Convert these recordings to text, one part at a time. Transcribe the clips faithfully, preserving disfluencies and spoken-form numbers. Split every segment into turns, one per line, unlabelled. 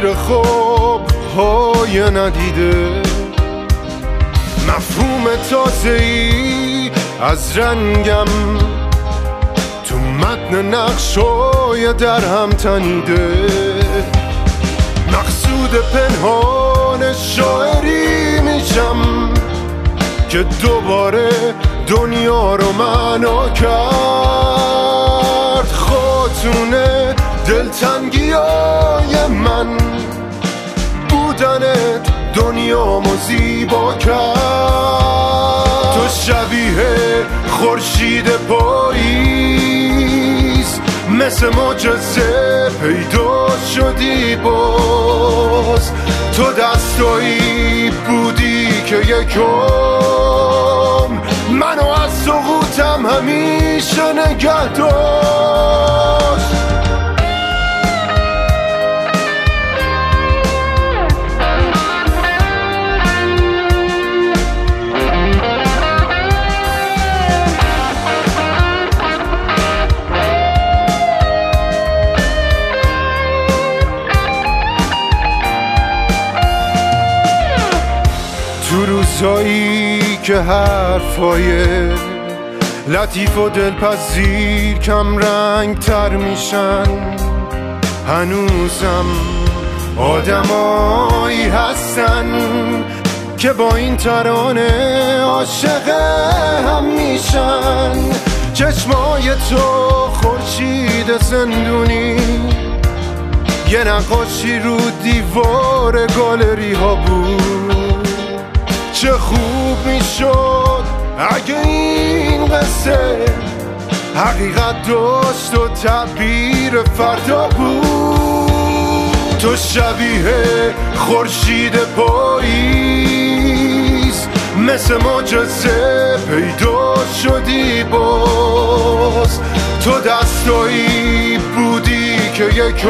تعبیر خوب های ندیده، مفهوم تازه‌ای از رنگم تو متن نقشای در هم تنیده. مقصود پنهان شاعری میشم که دوباره دنیا رو معنا کرد. خاتون دلتنگیای من بودنت دنیامو زیبا کرد. تو شبیه خورشید پاییز مثل معجزه پیدا شدی باز. تو دستایی بودی که یکم منو از سقوطم همیشه نگه داشت. تو روزایی که حرفای لطیف و دلپذیر کم رنگ تر میشن، هنوزم آدمایی هستن که با این ترانه عاشق هم میشن. چشمای تو خورشید زندونی، یه نقاشی رو دیوار گالری ها بود. چه خوب میشد اگه این قصه حقیقت داشت و تعبیر فردا بود. تو شبیه خورشید پاییز مثل معجزه پیدا شدی باز. تو دستایی بودی که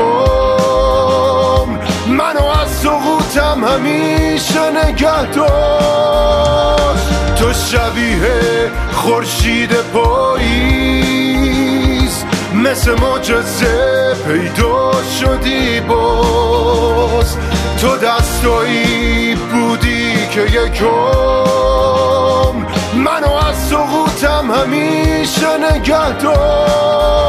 یکم منو از سقوطم همیشه نگه داشت. تو شبیه خورشید پاییز مثل معجزه پیدا شدی باز. تو دستایی بودی که یکم منو از سقوطم همیشه نگه داشت.